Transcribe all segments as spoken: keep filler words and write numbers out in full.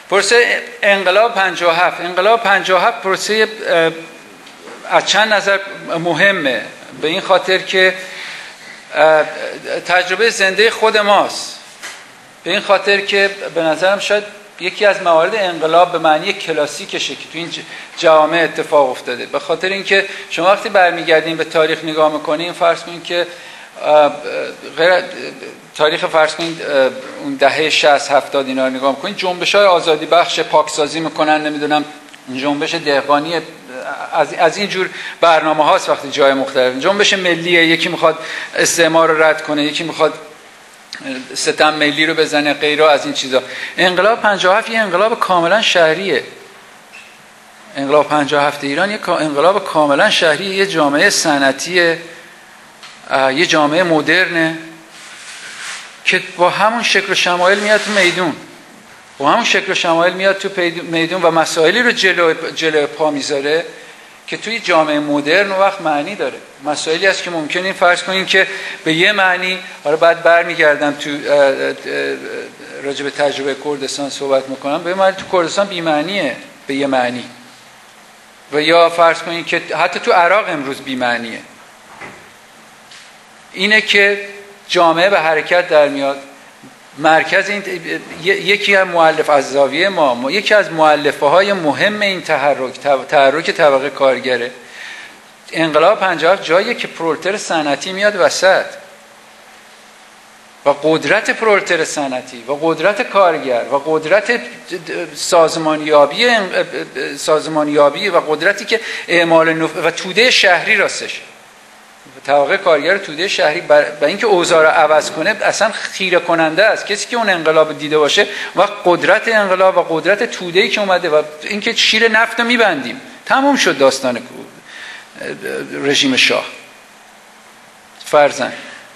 پروسه انقلاب پنجاه و هفت انقلاب پنجاه و هفت پروسه از چند نظر مهمه، به این خاطر که تجربه زنده خود ماست، به این خاطر که به نظرم شاید یکی از موارد انقلاب به معنی کلاسیکشه که تو این جوامع اتفاق افتاده. به خاطر اینکه شما وقتی برمیگردین به تاریخ نگاه میکنین، فرض کنین که غیر تاریخ فرض کنین اون دهه شصت هفتاد اینا رو نگاه میکنین، جنبش‌های آزادی بخش پاکسازی میکنن، نمیدونم جنبش دهقانی، از از این جور برنامه هاست وقتی جای مختلف، جنبش ملیه، یکی میخواد استعمار رو رد کنه، یکی میخواد ستم ملی رو بزنه، غیره از این چیزا. انقلاب پنجاه و هفت یه انقلاب کاملا شهریه. انقلاب پنجاه و هفت ایران یه انقلاب کاملا شهریه، یه جامعه صنعتیه، یه جامعه مدرنه که با همون شکل و شمایل میاد تو میدون، با همون شکل و شمایل میاد تو میدون و مسائلی رو جلو جلو پا میذاره که توی جامعه مدرن وقت معنی داره. مسائلی هست که ممکنه این فرض کنین که به یه معنی، حالا بعد برمیگردم تو راجع به تجربه کردستان صحبت میکنم، به یه معنی تو کردستان بی معنیه به یه معنی، و یا فرض کنین که حتی تو عراق امروز بی معنیه. اینه که جامعه به حرکت در میاد. مرکز این یکی از مؤلف از زاویه ما یکی از مؤلفه های مهم این تحرک تحرک طبقه کارگره. انقلاب پنجاه و هفت جاییه که پرولتر صنعتی میاد وسط و قدرت پرولتر صنعتی و قدرت کارگر و قدرت سازمانیابی سازمانیابی و قدرتی که اعمال نف... و توده شهری راستش طبقه کارگر توده شهری برای اینکه اوضاع رو عوض کنه اصلا خیره کننده است. کسی که اون انقلاب دیده باشه و قدرت انقلاب و قدرت توده‌ای که اومده و اینکه شیر نفت رو میبندیم، تموم شد داستان رژیم شاه. فرضاً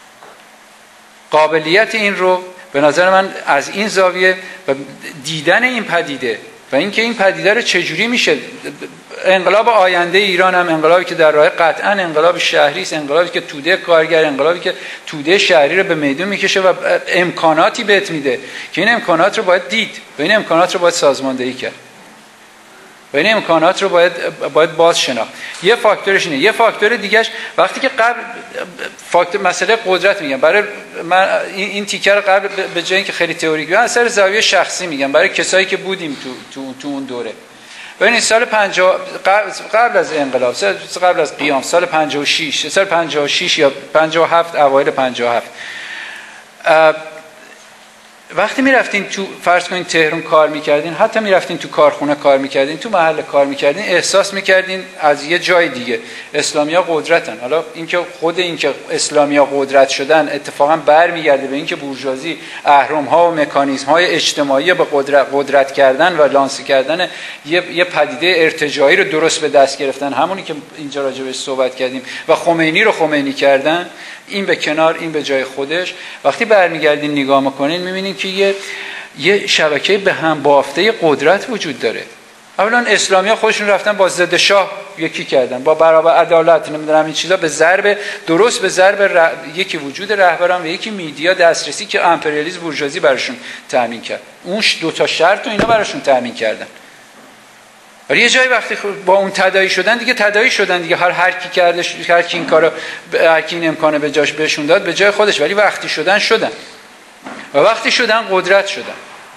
قابلیت این رو به نظر من از این زاویه و دیدن این پدیده و اینکه این پدیده رو چجوری میشه، انقلاب آینده ایران هم انقلابی که در راه قطعا انقلاب شهری است، انقلابی که توده کارگر، انقلابی که توده شهری رو به میدون میکشه و امکاناتی بهت میده که این امکانات رو باید دید و این امکانات رو باید سازماندهی کرد و این امکانات رو باید باید باز شناخت. یه فاکتورش اینه. یه فاکتور دیگهش وقتی که قبل فاکتور مسئله قدرت میگم، برای من این, این تیکر رو قبل به جای اینکه خیلی تئوریک بیان از سر زاویه شخصی میگم، برای کسایی که بودیم تو تو تو اون دوره. ببینید سال پنجاه قبل, قبل از انقلاب، سال قبل از قیام، سال پنجاه و شش، سال پنجاه و شش یا پنجاه و هفت، اوایل پنجاه و هفت، وقتی میرفتین تو فرض کنین تهران کار میکردین، حتی میرفتین تو کارخونه کار میکردین، تو محل کار میکردین، احساس میکردین از یه جای دیگه اسلامیا قدرتن. حالا اینکه خود اینکه اسلامیا قدرت شدن اتفاقا برمیگرده به اینکه بورژوازی اهرم ها و مکانیزم های اجتماعی به قدرت, قدرت کردن و لانس کردن یه, یه پدیده ارتجاعی رو درست به دست گرفتن، همونی که اینجا راجع بهش صحبت کردیم، و خمینی رو خمینی کردن. این به کنار، این به جای خودش. وقتی برمیگردین نگاه میکنین میبینین که یه یه شبکه به هم بافته قدرت وجود داره. اولا اسلامیا خودشون رفتن با ضد شاه یکی کردن، با برابر عدالت نمیدونم این چیزا، به ضرب درست به ضرب ر... یکی وجود رهبران و یکی میدیا دسترسی که امپریالیسم بورژوازی براشون تامین کرد. اون دو تا شرط و اینا براشون تامین کردن. ولی یه جایی وقتی با اون تداعی شدن دیگه تداعی شدن دیگه، هر هر کی کرده، هر کی این کارو، هر کی این امکانه به جاش بهشون داد به جای خودش، ولی وقتی شدن شدن و وقتی شدن قدرت شدن.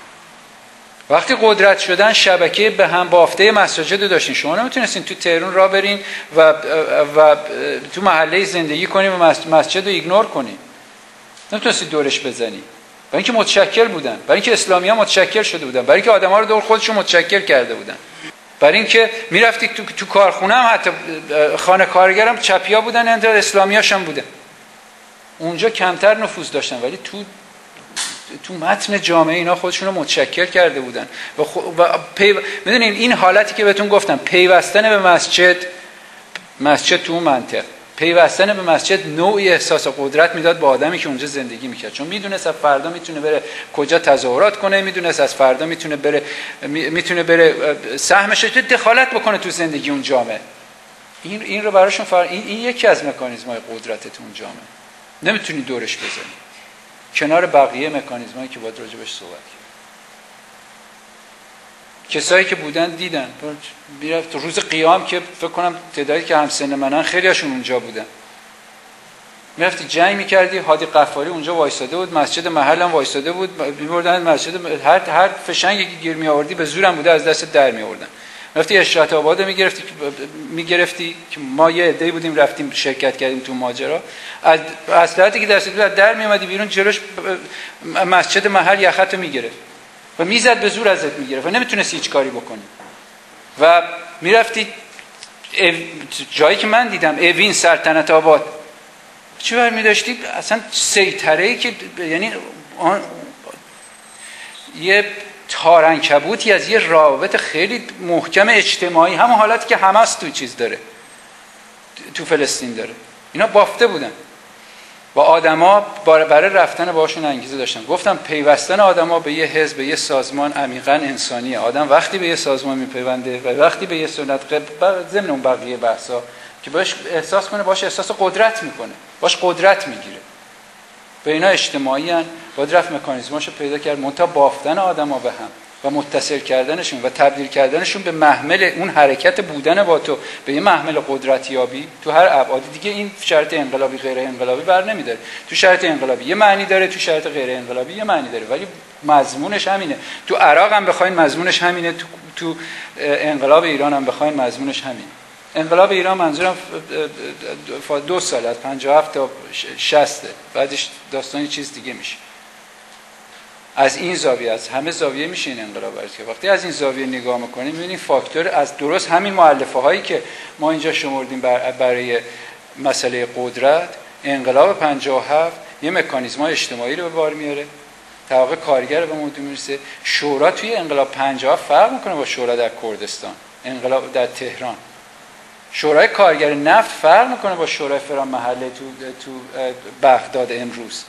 وقتی قدرت شدن شبکه به هم بافته مساجد داشتین. شما نمیتونستین تو تهران راه برین و و تو محله زندگی کنین و مسجد رو ایگنور کنین، نمیتونستید دورش بزنی، برای اینکه متشکل بودن، برای اینکه اسلامی‌ها متشکل شده بودن، برای اینکه آدم‌ها رو دور خودشون متشکل کرده بودن، برای اینکه میرفتی تو تو کارخونه هم حتی خانه کارگرم چپیا بودن، اند اسلامیاش هم بودن، اونجا کمتر نفوذ داشتن، ولی تو تو متن جامعه اینا خودشون رو متشکل کرده بودن و, خ... و پی... میدونین این حالتی که بهتون گفتم، پیوستن به مسجد مسجد تو اون منطقه، پیوستن به مسجد نوعی احساس قدرت میداد به آدمی که اونجا زندگی میکرد، چون میدونست از فردا میتونه بره کجا تظاهرات کنه، میدونست از فردا میتونه بره میتونه بره سهمش رو دخالت بکنه تو زندگی اون جامعه. این این رو براشون فر... این, این یکی از مکانیزم‌های قدرت تو اون جامعه، نمیتونی دورش بزنی کنار بقیه مکانیزمایی که باید راجع بهش صحبت کرد. کسایی که بودن دیدن. میرفت روز قیام که فکر کنم تعدادی که همسن منن خیلی هاشون اونجا بودن. میرفتی جنگ میکردی، هادی قفاری اونجا وایساده بود، مسجد محل هم وایساده بود، میبردن مسجد، هر هر فشنگی که گیر می آوردی به زورم بوده از دست در می آوردن. رفتی اشرت آباد میگرفتی میگرفتی که ما یه عده‌ای بودیم رفتیم شرکت کردیم تو ماجرا، از اصلاحاتی که دست بود در می اومدی بیرون، جلوش مسجد محل یخت میگرفت و میزد به زور ازت میگرفت و نمیتونستی هیچ کاری بکنی. و میرفتی جایی که من دیدم اوین سلطنت آباد، چی برمی داشتی؟ اصلا سیطره‌ای که یعنی آن یه تارنکبوتی از یه رابط خیلی محکم اجتماعی، همون حالتی که حماس تو چیز داره، تو فلسطین داره، اینا بافته بودن و آدما برای رفتن باشون انگیزه داشتن. گفتم پیوستن آدما به یه حزب، به یه سازمان عمیقاً انسانیه. آدم وقتی به یه سازمان میپیونده و وقتی به یه سنت ضمن اون بقیه بحثا که باش احساس کنه، باش احساس قدرت میکنه، باش قدرت میگیره. به اینا اجتماعی ان، باید رفت مکانیزماشو پیدا کرد، منتها بافتن آدما به هم و متصل کردنشون و تبدیل کردنشون به محمل اون حرکت بودن با تو، به یه محمل قدرتیابی تو هر ابعاد دیگه. این شرط انقلابی غیر انقلابی بر نمیداره. تو شرط انقلابی یه معنی داره، تو شرط غیر انقلابی یه معنی داره، ولی مضمونش همینه. تو عراق هم بخواید مضمونش همینه، تو تو انقلاب ایران هم بخواید مضمونش همینه. انقلاب ایران منظورم دو سال از پنجاه و هفت تا شصت، بعدش داستانی چیز دیگه میشه. از این زاویه، از همه زاویه میشه این انقلاب برد که وقتی از این زاویه نگاه میکنیم میبینیم فاکتور از درست همین مؤلفه هایی که ما اینجا شمردیم برای مسئله قدرت، انقلاب پنجاه و هفت یه مکانیزم اجتماعی رو به بار میاره، طبقه کارگر رو به موضوع میرسه. شورا توی انقلاب پنجاه و هفت فرق میکنه با شورا در کردستان، انقلاب در تهران. شورای کارگر نفت فرق میکنه با شورای فران محله تو تو بغداد امروز.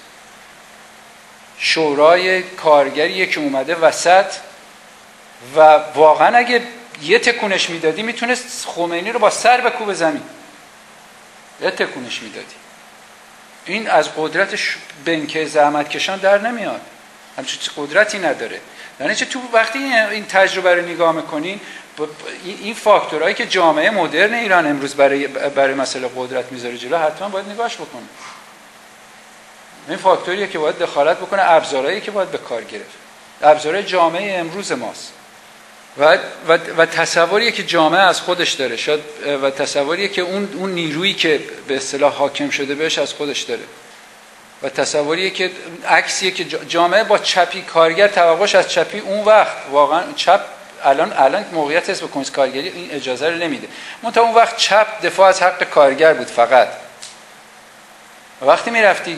شورای کارگریه که اومده وسط و واقعا اگه یه تکونش میدادی میتونست خمینی رو با سر بکوبه زمین، یه تکونش میدادی. این از قدرت بنک زحمت کشان در نمیاد، همچون قدرتی نداره. یعنی چه تو وقتی این تجربه رو نگاه میکنین، این فاکتورهایی که جامعه مدرن ایران امروز برای برای مسئله قدرت میذاره جلو، حتما باید نگاهش بکنه. این فاکتوریه که باید دخالت بکنه، ابزارهایی که باید به کار گرفت، ابزارهای جامعه امروز ماست و و, و تصوریه که جامعه از خودش داره، شاید و تصوریه که اون اون نیرویی که به اصطلاح حاکم شده بهش از خودش داره و تصوریه که عکسیه که جامعه با چپی کارگر توقعش از چپی اون وقت واقعا چپ الان الان موقعیت حزب کمونیست کارگری این اجازه رو نمیده. منتها اون وقت چپ دفاع از حق کارگر بود فقط. وقتی میرفتی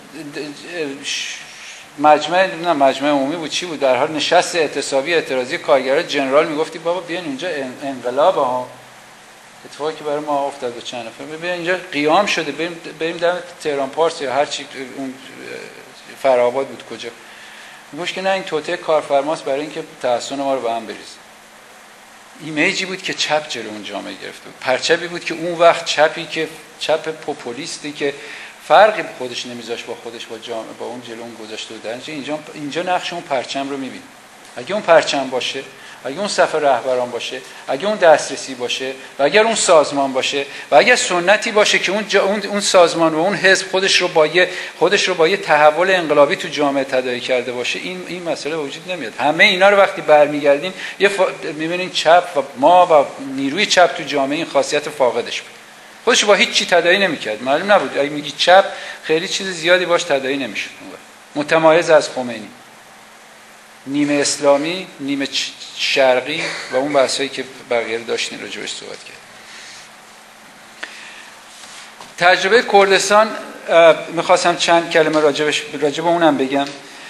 مجمع نه مجمع عمومی بود چی بود، در حال نشست اعتصابی اعتراضی کارگران جنرال میگفتی بابا بیاین اینجا انقلاب ها، اتفاقی که برای ما افتاد به چند نفر، بیاین اینجا قیام شده، بریم بریم در تهران پارس یا هر چی اون فرآباد بود کجا، میگوش که نه این توطئه کارفرماست برای اینکه تحصن ما رو به هم بریزه. ایمیجی بود که چپ جلو اون جامعه گرفته بود، پرچمی بود که اون وقت چپی که چپ پوپولیستی که فرقی خودش نمیذاش با خودش با جامعه با اون جلو اون گذاشته بود. اینجا اینجا نقش اون پرچم رو میبینیم. اگه اون پرچم باشه، اگه اون صف رهبران باشه، اگه اون دسترسی باشه و اگر اون سازمان باشه و اگر سنتی باشه که اون اون اون سازمان و اون حزب خودش رو با یه خودش رو با یه تحول انقلابی تو جامعه تداعی کرده باشه، این این مسئله وجود نمیاد. همه اینا رو وقتی برمیگردین یه فا... میبینین چپ و ما و نیروی چپ تو جامعه این خاصیت فاقدش بود. خودش با هیچ چی تداعی نمی‌کرد. معلوم نبود اگه میگی چپ خیلی چیز زیادی باش تداعی نمی‌شد. متمایز از خمینی، نیمه اسلامی، نیمه شرقی و اون بحثایی که بقیه داشتین راجعش صحبت کرد. تجربه کردستان می‌خواستم چند کلمه راجعش راجع به اونم بگم.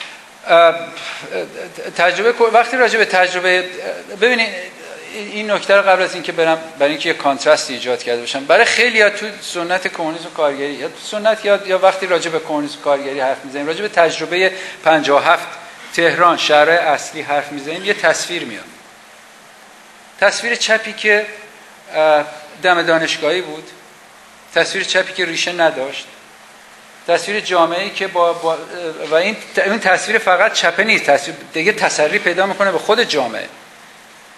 تجربه وقتی راجع به تجربه ببینید این نکته رو قبل از اینکه برم برای اینکه یه کانترست ایجاد کرده باشم، برای خیلی‌ها تو سنت کمونیسم کارگری یا سنت یا یا وقتی راجع به کمونیسم کارگری حرف می‌زنیم، راجع به تجربه پنجاه و هفت تهران شهرهای اصلی حرف می‌زنیم، یه تصویر میاد. تصویر چپی که دم دانشگاهی بود، تصویر چپی که ریشه نداشت، تصویر جامعه‌ای که با, با و این این تصویر فقط چپه نیست، تصویر دیگه تسری پیدا می‌کنه به خود جامعه.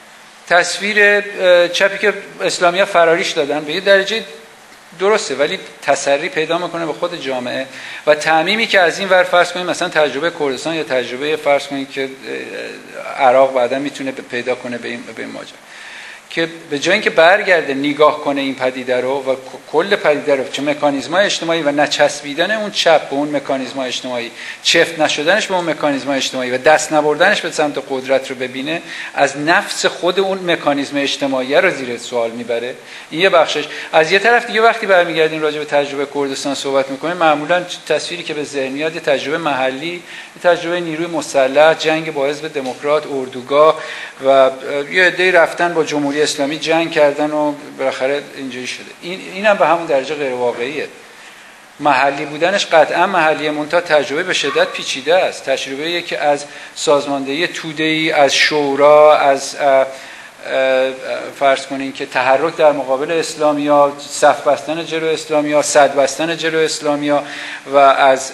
تصویر چپی که اسلامی‌ها فراریش دادن به یه درجه درسته، ولی تسری پیدا میکنه به خود جامعه و تعمیمی که از این ور فرض کنیم مثلا تجربه کردستان یا تجربه فرض کنیم که عراق بعدا میتونه پیدا کنه به این به این ماجرا، که به جای اینکه برگرده نگاه کنه این پدیده رو و کل پدیده رو، چه مکانیزم‌های اجتماعی و نچسبیدن اون چپ به اون مکانیزم‌های اجتماعی، چفت نشدنش به اون مکانیزم‌های اجتماعی و دست نبردنش به سمت قدرت رو ببینه، از نفس خود اون مکانیزم اجتماعی رو زیر سوال میبره. این یه بخشش. از یه طرف دیگه وقتی برمیگردیم راجع به تجربه کردستان صحبت می‌کنیم، معمولاً تصویری که به ذهن میاد تجربه محلی، تجربه نیروی مسلح، جنگ با حزب دموکرات، اردوگاه و یه عده‌ای رفتن با جمهوری اسلامی جنگ کردن و بالاخره اینجوری شده. این اینم به همون درجه غیر واقعیه. محلی بودنش قطعا محلیه، منتها تجربه به شدت پیچیده است. تجربه‌ای که از سازماندهی توده‌ای، از شورا، از فرض کنین که تحرک در مقابل اسلامیا، صف بستن جلو اسلامیا، صد بستن جلو اسلامیا و از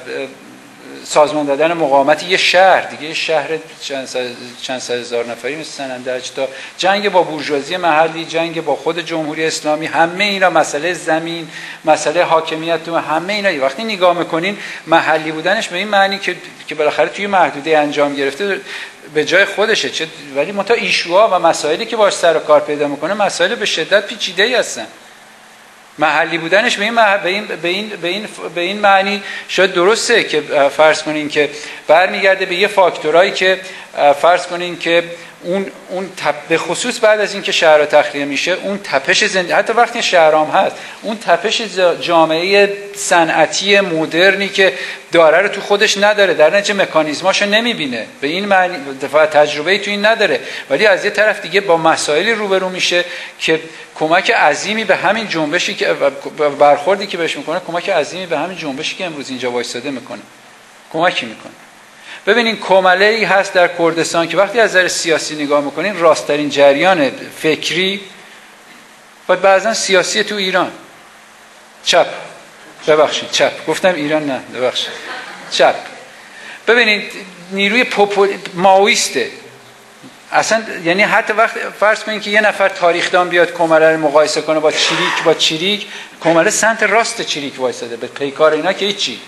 سازمان دادن مقاومت یه شهر دیگه، یه شهر چند صد چند صد هزار نفری مثل سنندج، تا جنگ با بورژوازی محلی، جنگ با خود جمهوری اسلامی، همه اینا مسئله زمین، مسئله حاکمیت، تو همه اینا وقتی نگاه میکنین محلی بودنش به این معنی که که بالاخره توی محدوده انجام گرفته به جای خودشه، چه ولی منتها ایشوها و مسائلی که باش سر و کار پیدا میکنه مسائل به شدت پیچیده‌ای هستن. محلی بودنش به این مح... به این به این به این به این معنی شاید درسته که فرض کنین که برمیگرده به یه فاکتورایی که فرض کنین که اون اون تپ... به خصوص بعد از اینکه شهرها تخلیه میشه، اون تپش زندگی، حتی وقتی شهرام هست، اون تپش جامعه صنعتی مدرنی که داره رو تو خودش نداره، در نتیجه مکانیزماشو نمیبینه، به این معنی دفعه تجربه‌ای تو این نداره، ولی از یه طرف دیگه با مسائلی روبرو میشه که کمک عظیمی به همین جنبشی که برخوردی که بهش میکنه کمک عظیمی به همین جنبشی که امروز اینجا وایساده میکنه کمکی میکنه. ببینین کماله‌ای هست در کردستان که وقتی از نظر سیاسی نگاه میکنین راست‌ترین جریان فکری و بعضا سیاسی تو ایران، چپ، ببخشید چپ گفتم ایران نه ببخشید چپ، ببینید نیروی پوپول ماویسته اصلا، یعنی حتی وقت فرض کنین که یه نفر تاریخدان بیاد کماله رو مقایسه کنه با چریک با چریک، کماله سمت راست چریک وایساده، به پیکار اینا که هیچی،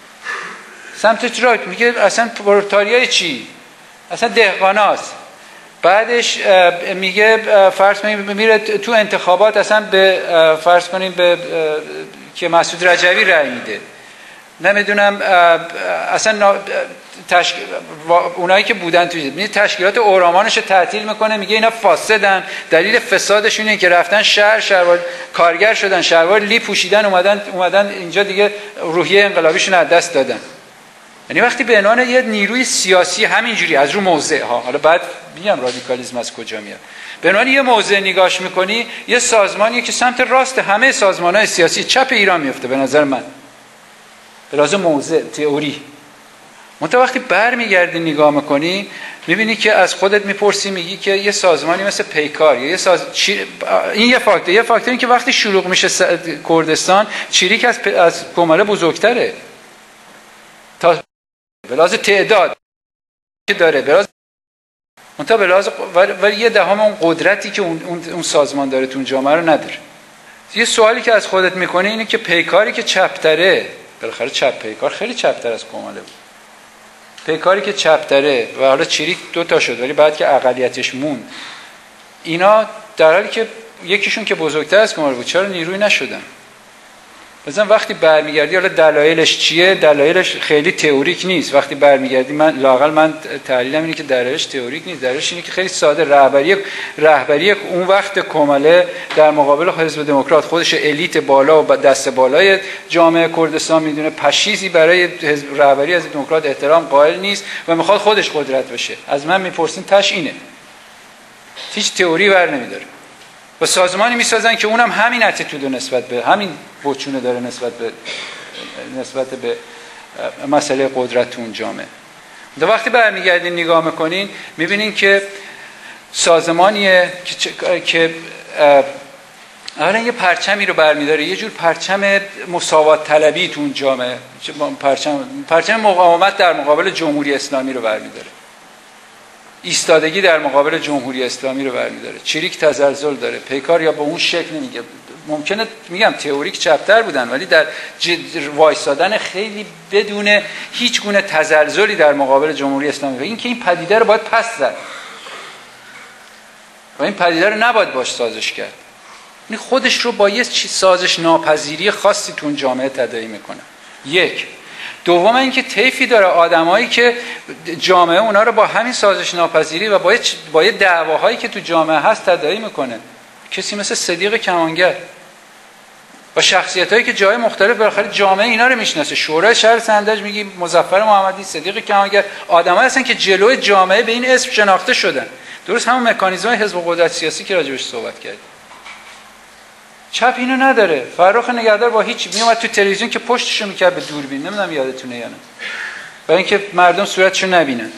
سمت چراک میگه اصلا پرولتاریای چی، اصلا دهقاناست. بعدش میگه فرض کنیم میره تو انتخابات اصلا به فرض کنیم به که مسعود رجوی رأی میده، نمیدونم اصلا تشک... اونایی که بودن توی میگه تشکیلات اورامانش رو تعطیل میکنه، میگه اینا فاسدن، دلیل فسادشونه که رفتن شهر شهروار کارگر شدن، شهروار لی پوشیدن، اومدن اومدن اینجا دیگه روحیه انقلابیشون از دست دادن. یعنی وقتی به عنوان یه نیروی سیاسی همینجوری از رو موضع ها، حالا بعد میگم رادیکالیسم از کجا میاد، به عنوان یه موضع نگاش میکنی، یه سازمانی که سمت راست همه سازمان‌های سیاسی چپ ایران میفته به نظر من، به لازم موضع تئوری. منتها وقتی برمیگردی نگاه میکنی میبینی که از خودت میپرسی، میگی که یه سازمانی مثل پیکار یا یه ساز چی... این یه فاکتور، یه فاکتور این که وقتی شلوغ میشه س... کردستان، چریک از پ... از کماله بزرگتره تا به لحاظ تعداد که داره، به لحاظ منتها به لحاظ ولی یه دهم اون قدرتی که اون اون, اون سازمان داره تو اون جامعه رو نداره. یه سوالی که از خودت میکنی اینه که پیکاری که چپ‌تره، بالاخره چپ پیکار خیلی چپ‌تر از کماله بود، پیکاری که چپ‌تره و حالا چریک دو تا شد ولی بعد که اقلیتش موند، اینا در حالی که یکیشون که بزرگتر از کماله بود چرا نیروی نشدن؟ مثلا وقتی برمیگردی، حالا دلایلش چیه؟ دلایلش خیلی تئوریک نیست. وقتی برمیگردی من لااقل من تحلیلم اینه که دلایلش تئوریک نیست، دلایلش اینه که خیلی ساده، رهبری رهبری اون وقت کماله در مقابل حزب دموکرات خودش الیت بالا و دست بالای جامعه کردستان میدونه، پشیزی برای حزب رهبری حزب دموکرات احترام قائل نیست و میخواد خودش قدرت بشه. از من میپرسین تش اینه، هیچ تئوری بر نمیداره و سازمانی میسازن که اونم همین اتیتودو نسبت به همین بوچونه داره نسبت به نسبت به مسئله قدرت تو اون جامعه. در وقتی برمیگردین نگاه میکنین میبینین که سازمانیه که که اولا یه پرچمی رو برمیداره، یه جور پرچم مساوات طلبی تو اون جامعه، پرچم پرچم مقاومت در مقابل جمهوری اسلامی رو برمیداره. ایستادگی در مقابل جمهوری اسلامی رو برمی‌داره، چریک تزلزل داره، پیکار یا به اون شکل نمیگه. ممکنه میگم تئوریک چپتر بودن ولی در وایسادن خیلی بدون هیچ گونه تزلزلی در مقابل جمهوری اسلامی و اینکه این پدیده رو باید پس زد و این پدیده رو نباید باش سازش کرد. این خودش رو با یه سازش ناپذیری خاصی تو اون جامعه تداعی میکنه. یک. دوم اینکه طیفی داره آدمایی که جامعه اونا رو با همین سازش ناپذیری و با با یه دعواهایی که تو جامعه هست تداعی میکنه. کسی مثل صدیق کمانگر و شخصیتایی که جای مختلف بالاخره جامعه اینا رو میشناسه. شورای شهر سندج میگی مظفر محمدی، صدیق کمانگر، آدمایی هستن که جلوی جامعه به این اسم شناخته شدن. درست همون مکانیزم‌های حزب قدرت سیاسی که راجبش صحبت کردیم. چپ اینو نداره. فرخ نگهدار با هیچ میومد تو تلویزیون که پشتشو میکرد به دوربین، نمیدونم یادتونه یا نه، برای اینکه مردم صورتشو نبینن.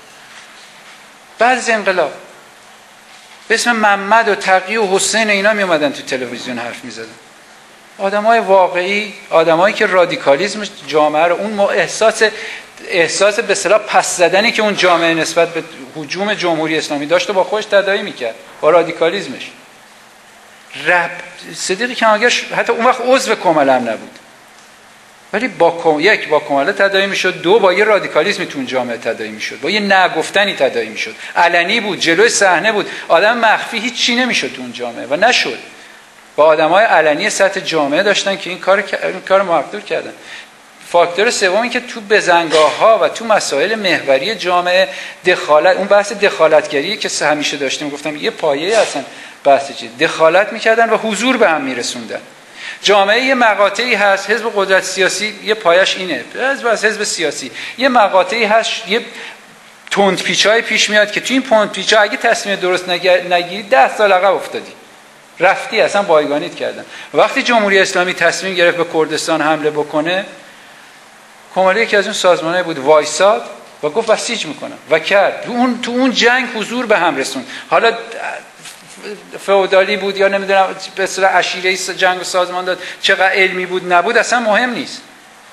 بعد از انقلاب به اسم محمد و تقی و حسین اینا میومدن تو تلویزیون حرف میزدن. آدمای واقعی، آدمایی که رادیکالیسم جامعه رو، اون احساس احساس به اصطلاح پس زدنی که اون جامعه نسبت به هجوم جمهوری اسلامی داشت و با خودش تداعی میکرد با رادیکالیسمش. رب صدیق کمانگر حتی اون وقت عضو کمله هم نبود ولی با یک با کمله تداعی میشد، دو با یه رادیکالیسمی تو اون جامعه تداعی میشد، با یه نگفتنی تداعی میشد، علنی بود، جلوی صحنه بود، آدم مخفی هیچ چی نمیشد تو اون جامعه و نشد. با آدمای علنی سطح جامعه داشتن که این کار این کارو محقق کردن. فاکتور سومی که تو بزنگاه‌ها و تو مسائل محوری جامعه دخالت، اون بحث دخالتگری که همیشه داشتیم، گفتم یه پایه اصلا بحث چیه، دخالت میکردن و حضور به هم میرسوندن. جامعه یه مقاطعی هست، حزب قدرت سیاسی یه پایش اینه، حزب از حزب سیاسی یه مقاطعی هست، یه تندپیچای پیش میاد که تو این تندپیچا اگه تصمیم درست نگیری ده سال عقب افتادی، رفتی، اصلا بایگانیت کردن. وقتی جمهوری اسلامی تصمیم گرفت به کردستان حمله بکنه، کماله یکی از اون سازمانه بود وایساد و گفت بسیج میکنم و کرد. تو اون تو اون جنگ حضور به هم رسوند. حالا فئودالی بود یا نمیدونم به اصطلاح عشیره‌ای جنگ و سازمان داد، چقدر علمی بود نبود اصلا مهم نیست.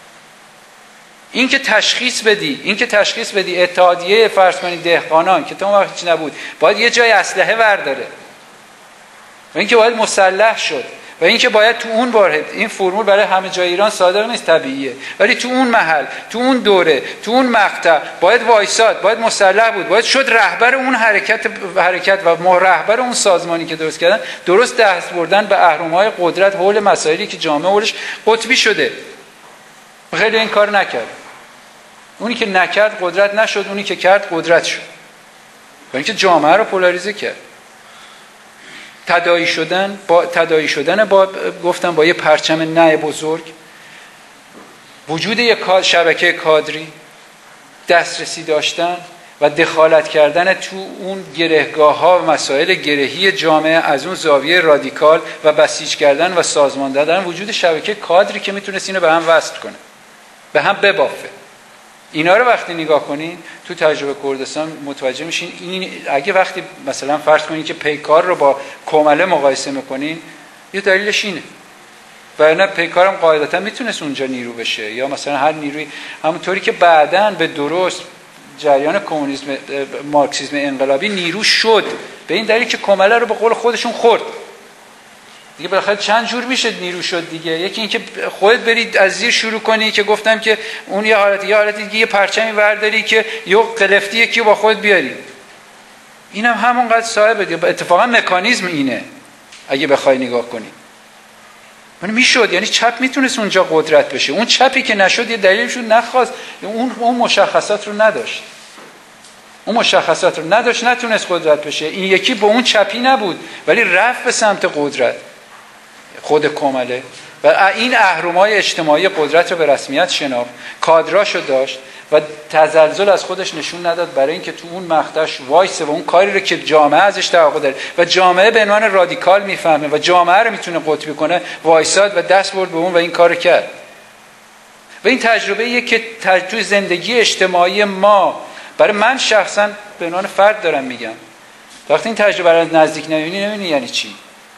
این که تشخیص بدی، این که تشخیص بدی اتحادیه فرض کنید دهقانان که تا اون وقت چی نبود باید یه جای اسلحه برداره و این که باید مسلح شد و این که باید تو اون واحد، این فرمول برای همه جای ایران صادق نیست طبیعیه، ولی تو اون محل، تو اون دوره، تو اون مقطع باید وایساد، باید مسلح بود، باید شد رهبر اون حرکت حرکت و رهبر اون سازمانی که درست کردن، درست دست بردن به اهرم‌های قدرت حول مسائلی که جامعه حولش قطبی شده. خیلی این کار نکرد. اونی که نکرد قدرت نشد، اونی که کرد قدرت شد. و اینکه جامعه رو پولاریزه کرد. تداعی شدن با تداعی شدن با گفتم با یه پرچم نه بزرگ، وجود یک شبکه کادری، دسترسی داشتن و دخالت کردن تو اون گرهگاه‌ها و مسائل گرهی جامعه از اون زاویه رادیکال و بسیج کردن و سازمان دادن، وجود شبکه کادری که میتونست اینو به هم وصل کنه، به هم ببافه. اینا رو وقتی نگاه کنین تو تجربه کردستان متوجه میشین. این اگه وقتی مثلا فرض کنین که پیکار رو با کمله مقایسه میکنین، یه دلیلش اینه. ولی پیکارم قاعدتا میتونست اونجا نیرو بشه، یا مثلا هر نیروی، همونطوری که بعداً به درست جریان کمونیسم مارکسیسم انقلابی نیرو شد، به این دلیل که کمله رو به قول خودشون خورد. دیگه بالاخره چند جور میشه نیرو شد دیگه. یکی این که خودت برید از زیر شروع کنی که گفتم که اون یه حالت، یه حالت دیگه یه پرچمی برداری که یه قلفتی یکی با خودت بیاری. اینم هم همونقدر صاحب دیگه. اتفاقا مکانیزم اینه اگه بخوای نگاه کنی. من میشد، یعنی چپ میتونست اونجا قدرت بشه. اون چپی که نشد یه دلیلش رو نخواست، اون اون مشخصات رو نداشت. اون مشخصات رو نداشت، نتونست قدرت بشه. این یکی با اون چپی نبود ولی رفت به سمت قدرت، خود کمله، و این اهرم‌های اجتماعی قدرت رو به رسمیت شناخت، کادراشو داشت و تزلزل از خودش نشون نداد برای اینکه تو اون مقطعش وایسه و اون کاری رو که جامعه ازش توقع داره و جامعه به عنوان رادیکال میفهمه و جامعه رو میتونه قطبی کنه، وایساد و دست برد به اون و این کارو کرد. و این تجربه ایه که توی زندگی اجتماعی ما، برای من شخصا به عنوان فرد دارم میگم، وقتی این تجربه رو نزدیک نمیبینی نمیبینی یعنی چی.